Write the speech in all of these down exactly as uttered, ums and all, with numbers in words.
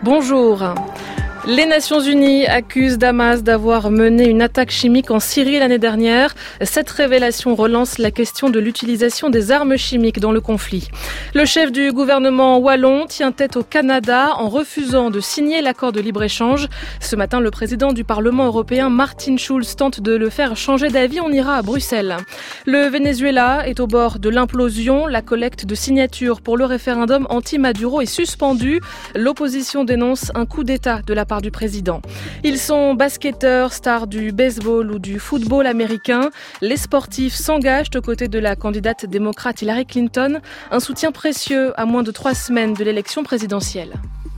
Bonjour. Les Nations Unies accusent Damas d'avoir mené une attaque chimique en Syrie l'année dernière. Cette révélation relance la question de l'utilisation des armes chimiques dans le conflit. Le chef du gouvernement wallon tient tête au Canada en refusant de signer l'accord de libre-échange. Ce matin, le président du Parlement européen, Martin Schulz, tente de le faire changer d'avis. On ira à Bruxelles. Le Venezuela est au bord de l'implosion. La collecte de signatures pour le référendum anti-Maduro est suspendue. L'opposition dénonce un coup d'État de la part du président. Ils sont basketteurs, stars du baseball ou du football américain. Les sportifs s'engagent aux côtés de la candidate démocrate Hillary Clinton. Un soutien précieux à moins de trois semaines de l'élection présidentielle.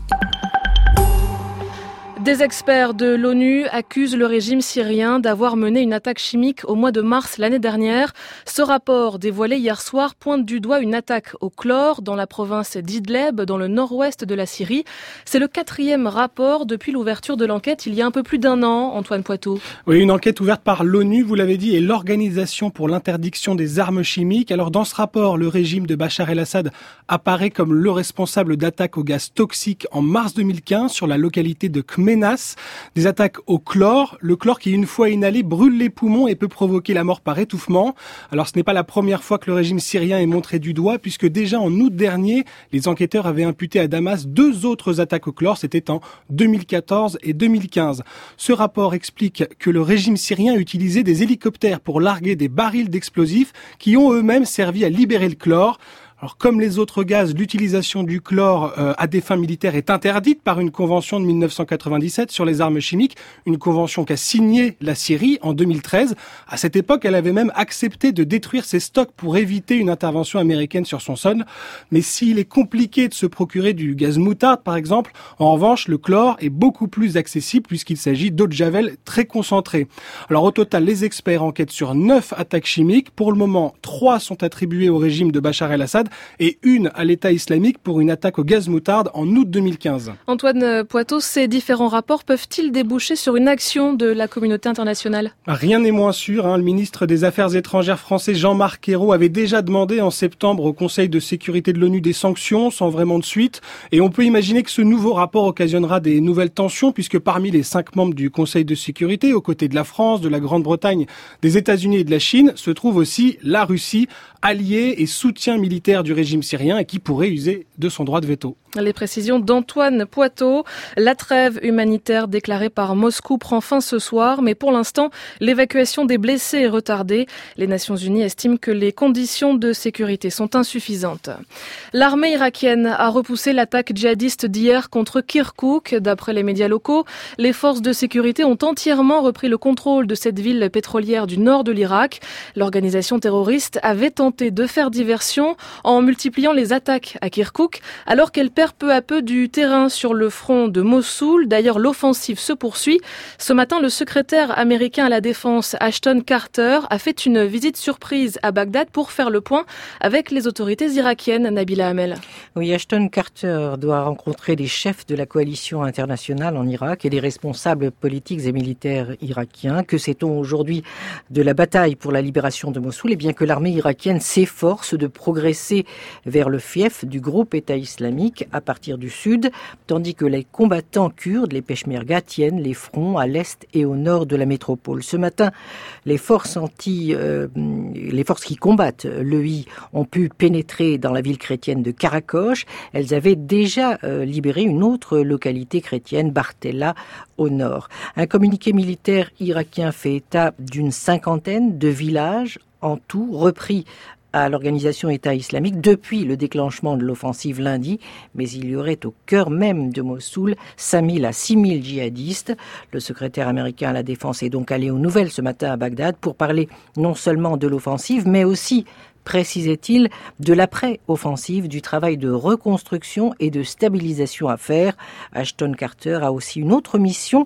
Des experts de l'ONU accusent le régime syrien d'avoir mené une attaque chimique au mois de mars l'année dernière. Ce rapport dévoilé hier soir pointe du doigt une attaque au chlore dans la province d'Idleb, dans le nord-ouest de la Syrie. C'est le quatrième rapport depuis l'ouverture de l'enquête il y a un peu plus d'un an, Antoine Poitou. Oui, une enquête ouverte par l'ONU, vous l'avez dit, et l'Organisation pour l'interdiction des armes chimiques. Alors dans ce rapport, le régime de Bachar el-Assad apparaît comme le responsable d'attaques au gaz toxique en mars deux mille quinze sur la localité de Khmenas. Des attaques au chlore, le chlore qui une fois inhalé brûle les poumons et peut provoquer la mort par étouffement. Alors ce n'est pas la première fois que le régime syrien est montré du doigt, puisque déjà en août dernier, les enquêteurs avaient imputé à Damas deux autres attaques au chlore, c'était en deux mille quatorze et deux mille quinze. Ce rapport explique que le régime syrien utilisait des hélicoptères pour larguer des barils d'explosifs qui ont eux-mêmes servi à libérer le chlore. Alors, comme les autres gaz, l'utilisation du chlore euh, à des fins militaires est interdite par une convention de mille neuf cent quatre-vingt-dix-sept sur les armes chimiques, une convention qu'a signée la Syrie en deux mille treize. À cette époque, elle avait même accepté de détruire ses stocks pour éviter une intervention américaine sur son sol. Mais s'il est compliqué de se procurer du gaz moutarde, par exemple, en revanche, le chlore est beaucoup plus accessible puisqu'il s'agit d'eau de javel très concentrée. Alors, au total, les experts enquêtent sur neuf attaques chimiques. Pour le moment, trois sont attribuées au régime de Bachar el-Assad et une à l'État islamique pour une attaque au gaz moutarde en août deux mille quinze. Antoine Poitou, ces différents rapports peuvent-ils déboucher sur une action de la communauté internationale ? Rien n'est moins sûr. Hein. Le ministre des Affaires étrangères français Jean-Marc Ayrault avait déjà demandé en septembre au Conseil de sécurité de l'ONU des sanctions sans vraiment de suite. Et on peut imaginer que ce nouveau rapport occasionnera des nouvelles tensions puisque parmi les cinq membres du Conseil de sécurité, aux côtés de la France, de la Grande-Bretagne, des États-Unis et de la Chine, se trouve aussi la Russie, alliée et soutien militaire du régime syrien et qui pourrait user de son droit de veto. Les précisions d'Antoine Poitou. La trêve humanitaire déclarée par Moscou prend fin ce soir, mais pour l'instant, l'évacuation des blessés est retardée. Les Nations Unies estiment que les conditions de sécurité sont insuffisantes. L'armée irakienne a repoussé l'attaque djihadiste d'hier contre Kirkouk. D'après les médias locaux, les forces de sécurité ont entièrement repris le contrôle de cette ville pétrolière du nord de l'Irak. L'organisation terroriste avait tenté de faire diversion en multipliant les attaques à Kirkouk, alors qu'elle perd peu à peu du terrain sur le front de Mossoul. D'ailleurs, l'offensive se poursuit. Ce matin, le secrétaire américain à la Défense, Ashton Carter, a fait une visite surprise à Bagdad pour faire le point avec les autorités irakiennes. Nabila Hamel. Oui, Ashton Carter doit rencontrer les chefs de la coalition internationale en Irak et les responsables politiques et militaires irakiens. Que sait-on aujourd'hui de la bataille pour la libération de Mossoul ? Eh bien que l'armée irakienne s'efforce de progresser vers le fief du groupe État islamique à partir du sud, tandis que les combattants kurdes, les Peshmerga, tiennent les fronts à l'est et au nord de la métropole. Ce matin, les forces anti, euh, les forces qui combattent l'E I ont pu pénétrer dans la ville chrétienne de Karakosh. Elles avaient déjà euh, libéré une autre localité chrétienne, Bartella, au nord. Un communiqué militaire irakien fait état d'une cinquantaine de villages en tout repris à l'organisation État islamique depuis le déclenchement de l'offensive lundi, mais il y aurait au cœur même de Mossoul cinq mille à six mille djihadistes. Le secrétaire américain à la Défense est donc allé aux nouvelles ce matin à Bagdad pour parler non seulement de l'offensive, mais aussi, précisait-il, de l'après-offensive, du travail de reconstruction et de stabilisation à faire. Ashton Carter a aussi une autre mission,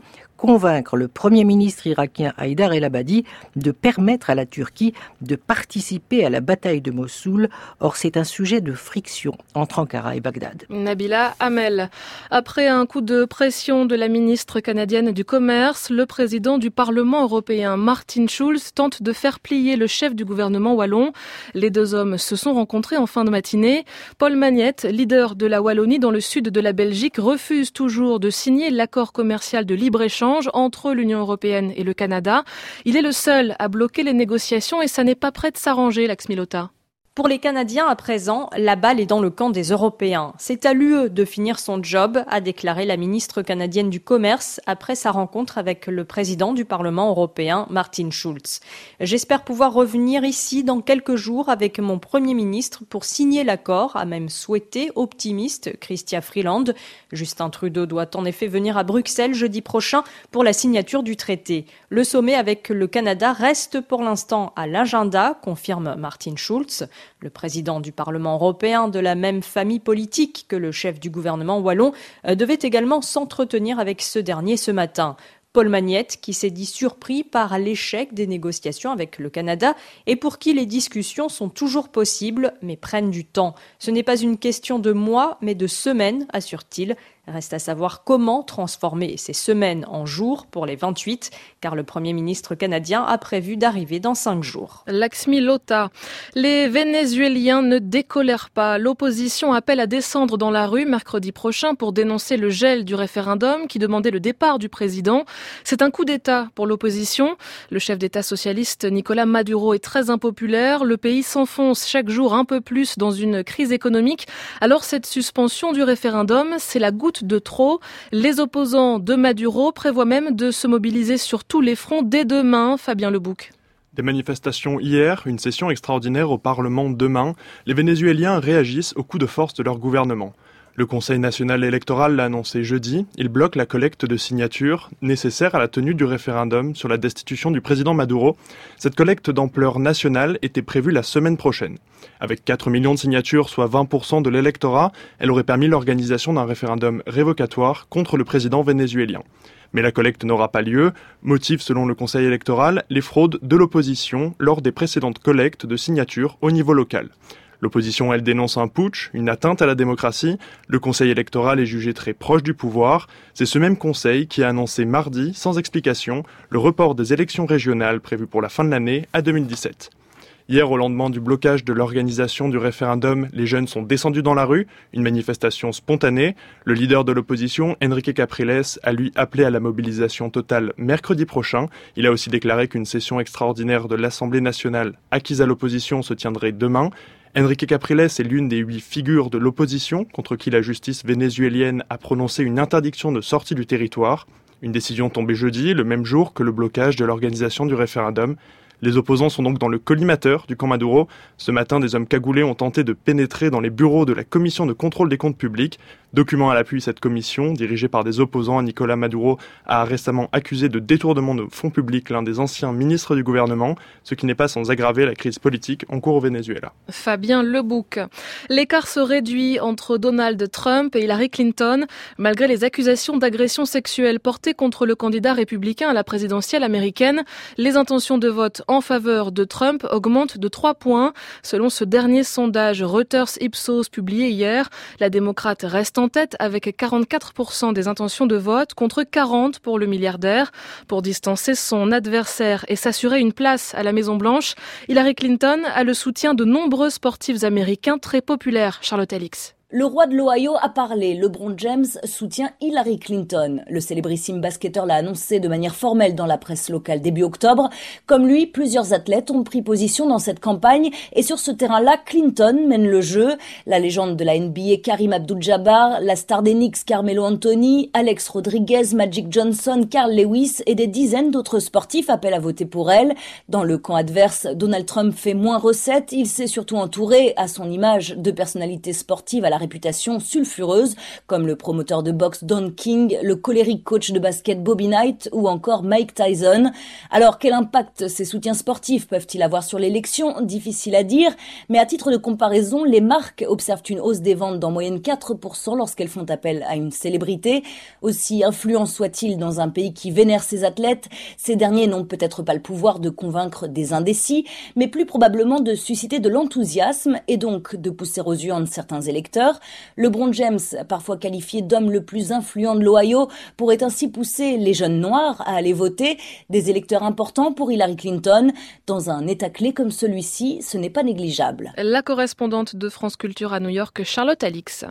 convaincre le Premier ministre irakien Haïdar el-Abadi de permettre à la Turquie de participer à la bataille de Mossoul. Or, c'est un sujet de friction entre Ankara et Bagdad. Nabila Hamel. Après un coup de pression de la ministre canadienne du Commerce, le président du Parlement européen, Martin Schulz, tente de faire plier le chef du gouvernement wallon. Les deux hommes se sont rencontrés en fin de matinée. Paul Magnette, leader de la Wallonie dans le sud de la Belgique, refuse toujours de signer l'accord commercial de libre-échange entre l'Union européenne et le Canada. Il est le seul à bloquer les négociations et ça n'est pas prêt de s'arranger, Lax Milota. Pour les Canadiens, à présent, la balle est dans le camp des Européens. C'est à l'U E de finir son job, a déclaré la ministre canadienne du Commerce après sa rencontre avec le président du Parlement européen, Martin Schulz. J'espère pouvoir revenir ici dans quelques jours avec mon Premier ministre pour signer l'accord, a même souhaité, optimiste, Chrystia Freeland. Justin Trudeau doit en effet venir à Bruxelles jeudi prochain pour la signature du traité. Le sommet avec le Canada reste pour l'instant à l'agenda, confirme Martin Schulz. Le président du Parlement européen, de la même famille politique que le chef du gouvernement wallon, devait également s'entretenir avec ce dernier ce matin. Paul Magnette, qui s'est dit surpris par l'échec des négociations avec le Canada et pour qui les discussions sont toujours possibles mais prennent du temps. Ce n'est pas une question de mois mais de semaines, assure-t-il. Reste à savoir comment transformer ces semaines en jours pour les vingt-huit, car le Premier ministre canadien a prévu d'arriver dans cinq jours. Laxmi Lota. Les Vénézuéliens ne décolèrent pas. L'opposition appelle à descendre dans la rue mercredi prochain pour dénoncer le gel du référendum qui demandait le départ du président. C'est un coup d'État pour l'opposition. Le chef d'État socialiste Nicolás Maduro est très impopulaire. Le pays s'enfonce chaque jour un peu plus dans une crise économique. Alors cette suspension du référendum, c'est la goutte de trop. Les opposants de Maduro prévoient même de se mobiliser sur tous les fronts dès demain. Fabien Lebouc. Des manifestations hier, une session extraordinaire au Parlement demain. Les Vénézuéliens réagissent au coup de force de leur gouvernement. Le Conseil national électoral l'a annoncé jeudi. Il bloque la collecte de signatures nécessaires à la tenue du référendum sur la destitution du président Maduro. Cette collecte d'ampleur nationale était prévue la semaine prochaine. Avec quatre millions de signatures, soit vingt pour cent de l'électorat, elle aurait permis l'organisation d'un référendum révocatoire contre le président vénézuélien. Mais la collecte n'aura pas lieu. Motif, selon le Conseil électoral, les fraudes de l'opposition lors des précédentes collectes de signatures au niveau local. L'opposition, elle, dénonce un putsch, une atteinte à la démocratie. Le Conseil électoral est jugé très proche du pouvoir. C'est ce même Conseil qui a annoncé mardi, sans explication, le report des élections régionales prévues pour la fin de l'année à deux mille dix-sept. Hier, au lendemain du blocage de l'organisation du référendum, les jeunes sont descendus dans la rue, une manifestation spontanée. Le leader de l'opposition, Enrique Capriles, a lui appelé à la mobilisation totale mercredi prochain. Il a aussi déclaré qu'une session extraordinaire de l'Assemblée nationale acquise à l'opposition se tiendrait demain. Enrique Capriles est l'une des huit figures de l'opposition contre qui la justice vénézuélienne a prononcé une interdiction de sortie du territoire. Une décision tombée jeudi, le même jour que le blocage de l'organisation du référendum. Les opposants sont donc dans le collimateur du camp Maduro. Ce matin, des hommes cagoulés ont tenté de pénétrer dans les bureaux de la commission de contrôle des comptes publics. Document à l'appui, cette commission, dirigée par des opposants à Nicolás Maduro, a récemment accusé de détournement de fonds publics l'un des anciens ministres du gouvernement, ce qui n'est pas sans aggraver la crise politique en cours au Venezuela. Fabien Lebouc. L'écart se réduit entre Donald Trump et Hillary Clinton, malgré les accusations d'agression sexuelle portées contre le candidat républicain à la présidentielle américaine. Les intentions de vote en faveur de Trump augmentent de trois points. Selon ce dernier sondage Reuters Ipsos publié hier, la démocrate reste en tête avec quarante-quatre pour cent des intentions de vote contre quarante pour le milliardaire. Pour distancer son adversaire et s'assurer une place à la Maison-Blanche, Hillary Clinton a le soutien de nombreux sportifs américains très populaires. Charlotte Alix. Le roi de l'Ohio a parlé. LeBron James soutient Hillary Clinton. Le célébrissime basketteur l'a annoncé de manière formelle dans la presse locale début octobre. Comme lui, plusieurs athlètes ont pris position dans cette campagne et sur ce terrain-là, Clinton mène le jeu. La légende de la N B A Kareem Abdul-Jabbar, la star des Knicks Carmelo Anthony, Alex Rodriguez, Magic Johnson, Carl Lewis et des dizaines d'autres sportifs appellent à voter pour elle. Dans le camp adverse, Donald Trump fait moins recette. Il s'est surtout entouré, à son image, de personnalités sportives à la réputation sulfureuse, comme le promoteur de boxe Don King, le colérique coach de basket Bobby Knight ou encore Mike Tyson. Alors quel impact ces soutiens sportifs peuvent-ils avoir sur l'élection ? Difficile à dire, mais à titre de comparaison, les marques observent une hausse des ventes d'en moyenne quatre pour cent lorsqu'elles font appel à une célébrité. Aussi influent soit-il dans un pays qui vénère ses athlètes, ces derniers n'ont peut-être pas le pouvoir de convaincre des indécis, mais plus probablement de susciter de l'enthousiasme et donc de pousser aux urnes certains électeurs. LeBron James, parfois qualifié d'homme le plus influent de l'Ohio, pourrait ainsi pousser les jeunes noirs à aller voter, des électeurs importants pour Hillary Clinton. Dans un état clé comme celui-ci, ce n'est pas négligeable. La correspondante de France Culture à New York, Charlotte Alix.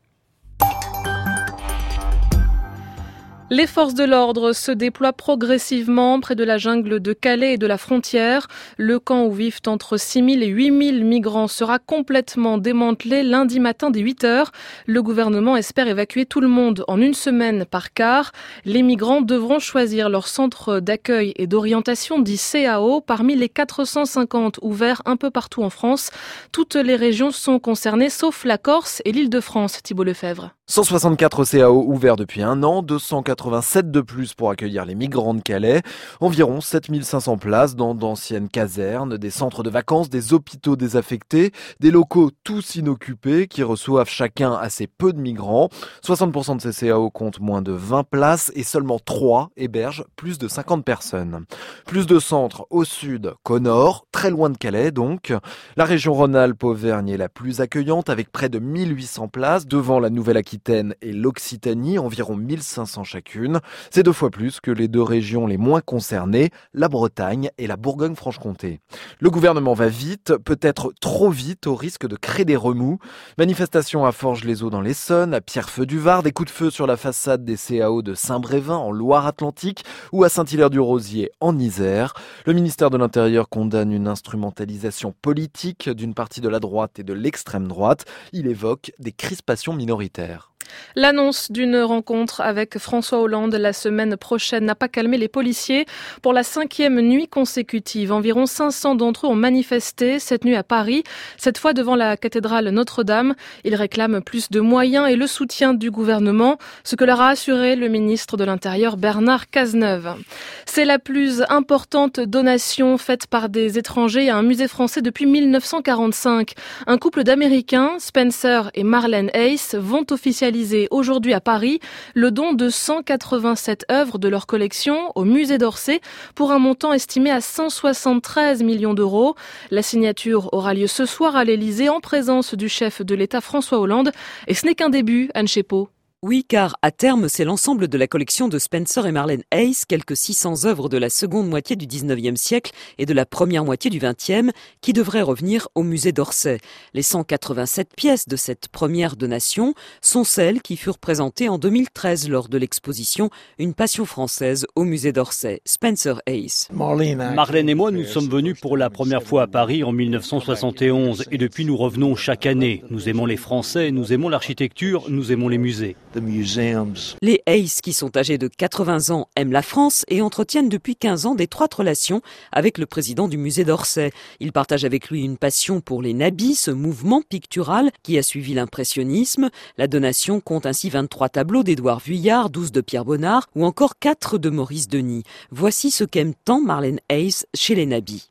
Les forces de l'ordre se déploient progressivement près de la jungle de Calais et de la frontière. Le camp où vivent entre six mille et huit mille migrants sera complètement démantelé lundi matin dès huit heures. Le gouvernement espère évacuer tout le monde en une semaine par quart. Les migrants devront choisir leur centre d'accueil et d'orientation dit C A O parmi les quatre cent cinquante ouverts un peu partout en France. Toutes les régions sont concernées sauf la Corse et l'Île-de-France. Thibault Lefebvre. cent soixante-quatre C A O ouverts depuis un an, deux cent quatre-vingt-sept de plus pour accueillir les migrants de Calais. Environ sept mille cinq cents places dans d'anciennes casernes, des centres de vacances, des hôpitaux désaffectés, des locaux tous inoccupés qui reçoivent chacun assez peu de migrants. soixante pour cent de ces C A O comptent moins de vingt places et seulement trois hébergent plus de cinquante personnes. Plus de centres au sud qu'au nord, très loin de Calais donc. La région Rhône-Alpes-Auvergne est la plus accueillante avec près de mille huit cents places devant la Nouvelle-Aquitaine et l'Occitanie, environ mille cinq cents chacune. C'est deux fois plus que les deux régions les moins concernées, la Bretagne et la Bourgogne-Franche-Comté. Le gouvernement va vite, peut-être trop vite, au risque de créer des remous. Manifestation à Forges-les-Eaux dans l'Essonne, à Pierrefitte-du-Var, des coups de feu sur la façade des C A O de Saint-Brévin en Loire-Atlantique ou à Saint-Hilaire-du-Rosier en Isère. Le ministère de l'Intérieur condamne une instrumentalisation politique d'une partie de la droite et de l'extrême droite. Il évoque des crispations minoritaires. L'annonce d'une rencontre avec François Hollande la semaine prochaine n'a pas calmé les policiers. Pour la cinquième nuit consécutive, environ cinq cents d'entre eux ont manifesté cette nuit à Paris, cette fois devant la cathédrale Notre-Dame. Ils réclament plus de moyens et le soutien du gouvernement, ce que leur a assuré le ministre de l'Intérieur Bernard Cazeneuve. C'est la plus importante donation faite par des étrangers à un musée français depuis mille neuf cent quarante-cinq. Un couple d'Américains, Spencer et Marlene Hayes, vont officialiser aujourd'hui à Paris le don de cent quatre-vingt-sept œuvres de leur collection au musée d'Orsay pour un montant estimé à cent soixante-treize millions d'euros. La signature aura lieu ce soir à l'Élysée en présence du chef de l'État François Hollande. Et ce n'est qu'un début, Anne Chepot. Oui, car à terme, c'est l'ensemble de la collection de Spencer et Marlene Hayes, quelques six cents œuvres de la seconde moitié du dix-neuvième siècle et de la première moitié du vingtième, qui devraient revenir au musée d'Orsay. Les cent quatre-vingt-sept pièces de cette première donation sont celles qui furent présentées en deux mille treize lors de l'exposition Une passion française au musée d'Orsay. Spencer Hayes. Marlene et moi, nous sommes venus pour la première fois à Paris en mille neuf cent soixante et onze et depuis nous revenons chaque année. Nous aimons les Français, nous aimons l'architecture, nous aimons les musées. Les Hayes, qui sont âgés de quatre-vingts ans, aiment la France et entretiennent depuis quinze ans d'étroites relations avec le président du musée d'Orsay. Ils partagent avec lui une passion pour les nabis, ce mouvement pictural qui a suivi l'impressionnisme. La donation compte ainsi vingt-trois tableaux d'Édouard Vuillard, douze de Pierre Bonnard ou encore quatre de Maurice Denis. Voici ce qu'aime tant Marlene Hayes chez les nabis.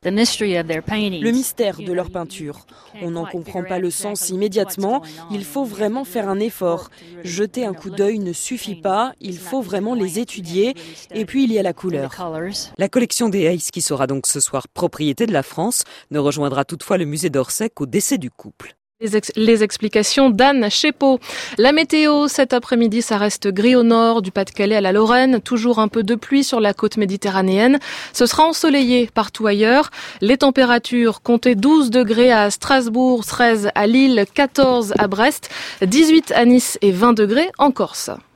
Le mystère de leur peinture. On n'en comprend pas le sens immédiatement. Il faut vraiment faire un effort. Jeter un coup d'œil ne suffit pas, il faut vraiment les étudier. Et puis il y a la couleur. La collection des Hayes, qui sera donc ce soir propriété de la France, ne rejoindra toutefois le musée d'Orsay qu'au décès du couple. Les, ex- les explications d'Anne Chepot. La météo, cet après-midi, ça reste gris au nord, du Pas-de-Calais à la Lorraine. Toujours un peu de pluie sur la côte méditerranéenne. Ce sera ensoleillé partout ailleurs. Les températures, comptez douze degrés à Strasbourg, treize à Lille, quatorze à Brest, dix-huit à Nice et vingt degrés en Corse.